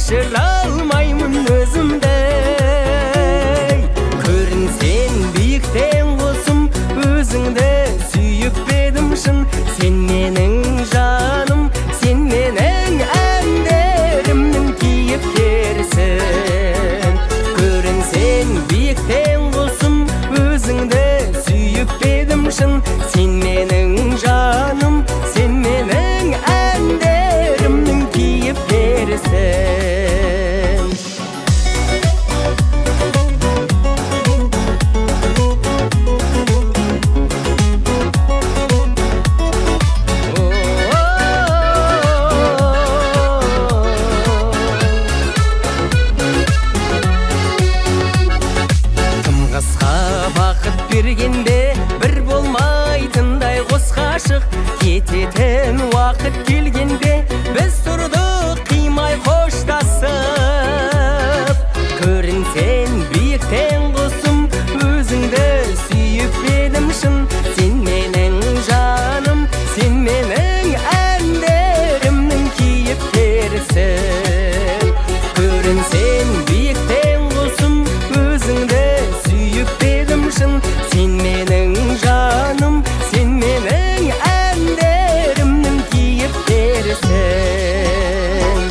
кешіре алмаймын өзімді. Көрінсең биіктен құсым, өзіңді сүйіп едім шын. Сен менің жаным, сен менің әндерімнің кейіпкерісің. Көрінсең биіктен құсым, өзіңді сүйіп едім шын. Сен менің жаным, сен менің әндерімнің кейіпкерісің. Бақыт бергенде бір болмайтындай қос ғашық, кететін уақыт келгенде біз тұрдық қимай қоштасып. Көрінсең биіктен құсым, өзіңді сүйіп едім шын. Сен менің жаным, сен менің әндерімнің кейіпкерісің. Көрінсең биіктен құсым, өзіңді сүйіп едім шын. Сен менің жаным, сен менің әндерімнің кейіпкерісің.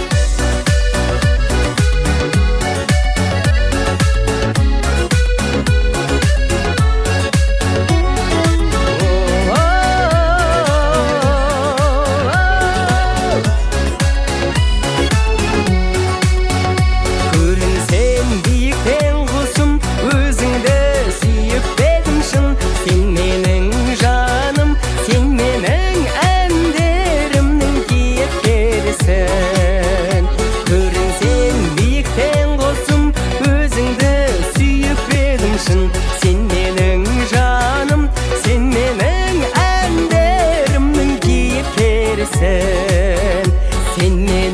Көрінсең биіктен құсым, өзіңді сүйіп едім шын. Сен менің жаным, сен менің әндерімнің кейіпкерісің. Көрінсең биіктен құсым, өзіңді сүйіп едім шын. Сен менің жаным, сен менің әндерімнің кейіпкерісің. Сен